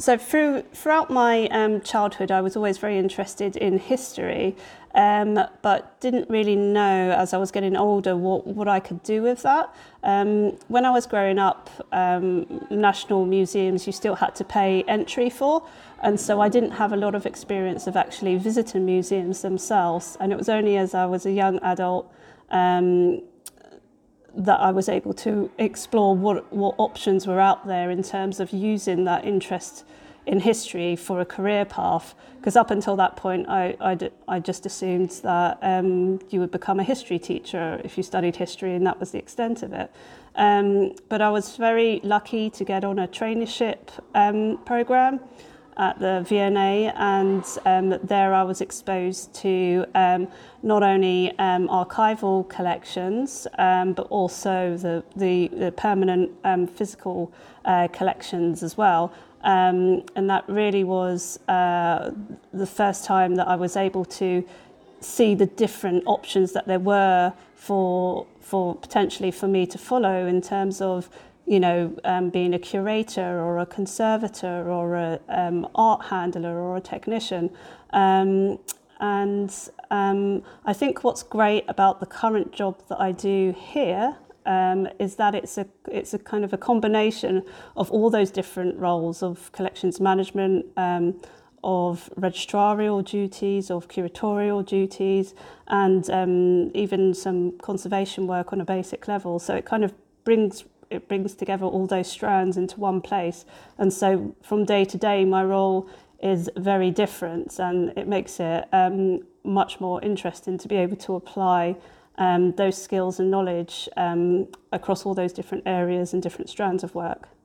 So throughout my childhood, I was always very interested in history, but didn't really know as I was getting older what I could do with that. When I was growing up, national museums you still had to pay entry for, and so I didn't have a lot of experience of actually visiting museums themselves. And it was only as I was a young adult that I was able to explore what options were out there in terms of using that interest in history for a career path. Because up until that point, I just assumed that you would become a history teacher if you studied history, and that was the extent of it. But I was very lucky to get on a traineeship programme at the V&A, and there I was exposed to not only archival collections but also the permanent physical collections as well, and that really was the first time that I was able to see the different options that there were for potentially for me to follow in terms of being a curator or a conservator or a art handler or a technician. I think what's great about the current job that I do here is that it's a kind of a combination of all those different roles of collections management, of registrarial duties, of curatorial duties, and even some conservation work on a basic level. So it kind of brings together all those strands into one place. And so from day to day, my role is very different, and it makes it much more interesting to be able to apply those skills and knowledge across all those different areas and different strands of work.